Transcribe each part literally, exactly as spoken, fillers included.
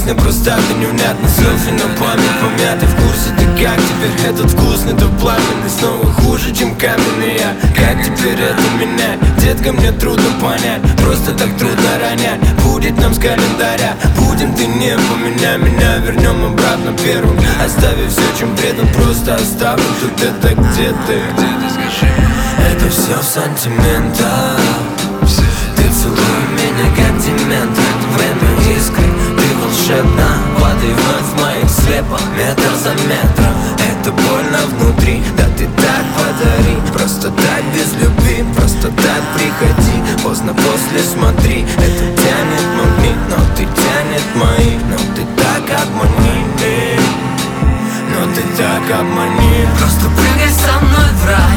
грустно, просто ты невнятно. Селфи на память помятый, в курсе ты как теперь этот вкусный, то пламенный снова хуже, чем каменный я. Как теперь это менять? Детка, мне трудно понять, просто так трудно ронять. Будет нам с календаря, будем, ты не поменяй меня. Вернем обратно первым, оставив все, чем предан. Просто оставлю тут это, где ты? Это все в сантиментах. Ты целуй меня как демент. Время искры, ты волшебна. Падай вновь в моих слепах, метр за метром. Это больно внутри, да ты так подари. Просто так без любви, просто так приходи. Поздно после смотри, это тянет магнит, но ты тянет мои. Но ты так обмани, но ты так обмани. Просто прыгай со мной в рай.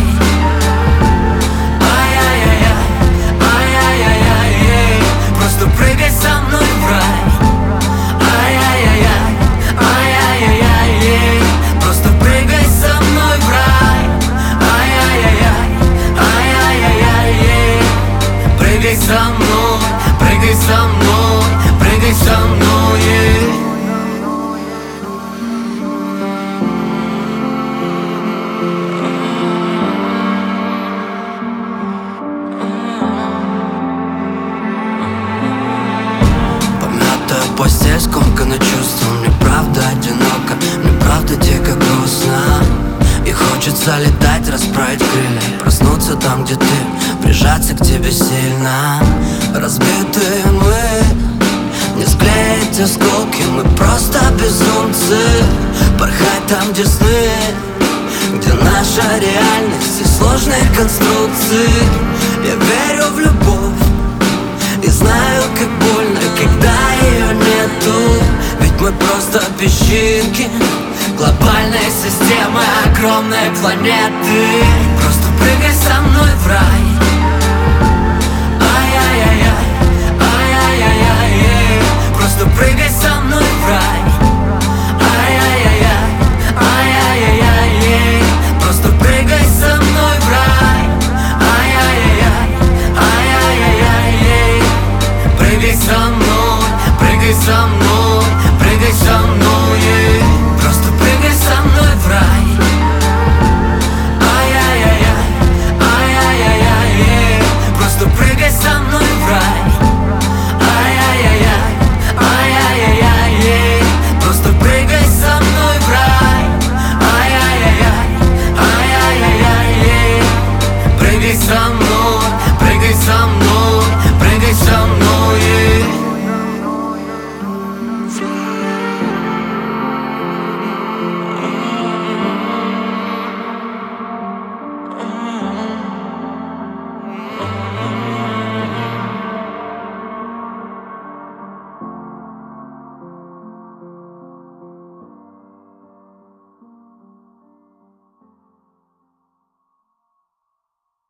Просто прыгай со мной в рай. Ай-яй-яй-яй, ай-яй-яй-яй. Просто прыгай со мной в рай. Ай-яй-яй-яй, ай-яй-яй-яй. Прыгай со мной, прыгай со мной, прыгай со мной, yeah. Постель скомкана чувством, мне правда одиноко, мне правда дико грустно. И хочется летать, расправить крылья, проснуться там, где ты, прижаться к тебе сильно. Разбитые мы, не склеить осколки, мы просто безумцы. Порхать там, где сны, где наша реальность и сложные конструкции. Я верю в любовь и знаю, как больно, когда ее нету. Ведь мы просто песчинки глобальной системы огромной планеты. Просто прыгай со мной в рай. Ай-яй-яй-яй, ай-яй-яй-яй. Просто прыгай со мной в рай.